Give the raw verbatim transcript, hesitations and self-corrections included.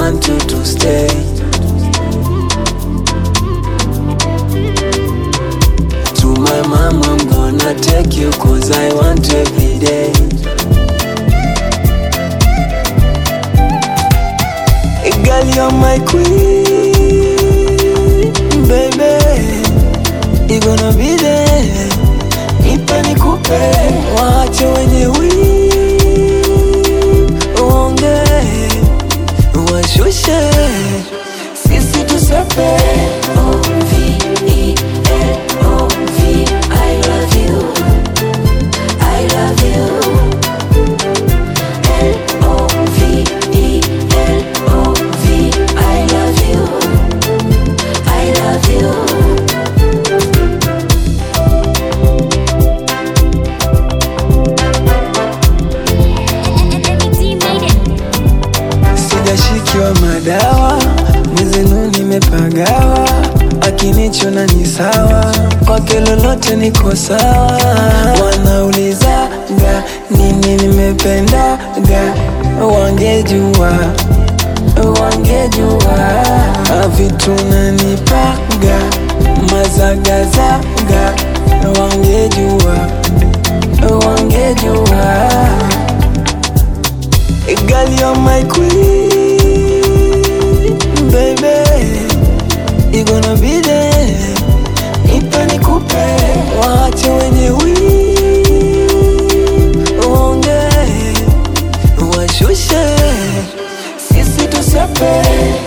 want you to stay. To my mom, I'm gonna take you, cause I want you every day. Girl, you're my queen, baby. You gonna be there. Nipe nikupe, waache wenye wivu waongee, washushe, sisi tusepe. O V E L O V, I love you, I love you. L O V E L O V, I love you, I love you. Sijashikiwa madawa, mwezenu nimepagawa. Akinichona ni sawa, kwake lolote niko sawa. Wanaulizaga nini nimependaga, wangejua, wangejua. Vitu nanipaga, mazagazaga, wangejua, wangejua. Girl, you're my queen, baby. You gonna be there. Nipe nikupe, waache wenye wivu waongee, washushe, sisi tusepe.